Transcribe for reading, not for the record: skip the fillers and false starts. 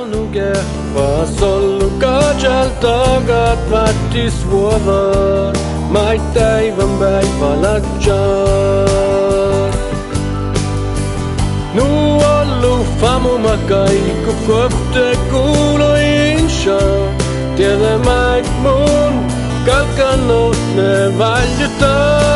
nuge Vasollu kajal tagat vatis vuovar Mai taivaan päivälajat Nu ollu famuma kaiku kohte kuuloinsa Tiedä mait mun kalkanut ne valjutaan